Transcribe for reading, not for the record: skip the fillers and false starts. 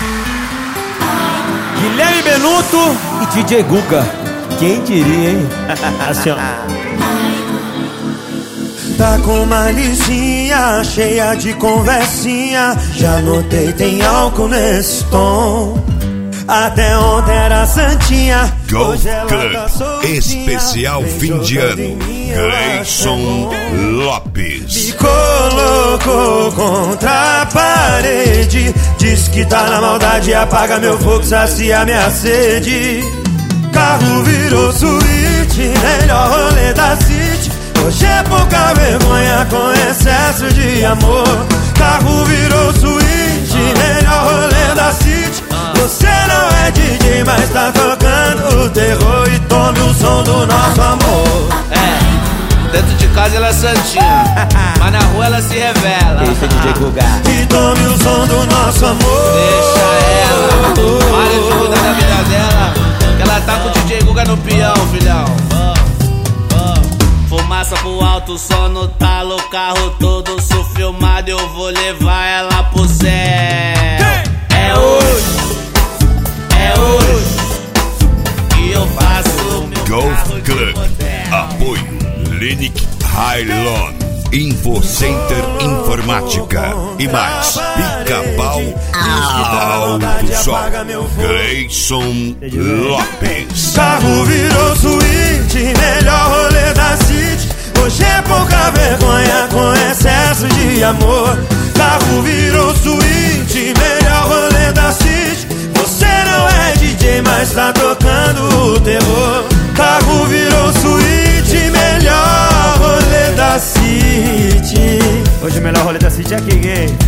Guilherme Benuto e DJ Guga. Quem diria, hein? Assim, ó. Tá com uma licinha cheia de conversinha. Já notei, tem álcool nesse tom. Até ontem era santinha. Golf Club especial fim de ano. Grayson Lopes Me colocou contra a parede. Diz que tá na maldade, apaga meu fogo, sacia minha sede. Carro virou suíte, melhor rolê da city. Hoje é pouca vergonha com excesso de amor. Carro virou suíte, melhor rolê da city. Você não é DJ, mas tá tocando o terror. E tome o som do nosso amor. Dentro de casa ela é santinha, mas na rua ela se revela. Esse é DJ Guga. E tome o som do nosso amor. Deixa ela, para de cuidar da vida dela, que ela tá com o DJ Guga no peão, filhão. Fumaça pro alto, som no talo, carro todo filmado. Eu vou levar ela pro céu. É hoje que eu faço meu Golf carro de Club. motel. Apoio Linic Hylon Infocenter Informática e mais Pica-Pau Alto Sol. Grayson Lopes. Carro virou suíte, melhor rolê da city. Hoje é pouca vergonha com excesso de amor. Carro virou suíte, melhor rolê da city. Você não é DJ, mas tá tocando o terror. Carro virou suíte, melhor rolê da city. Hoje o melhor rolê da city é aqui, gay.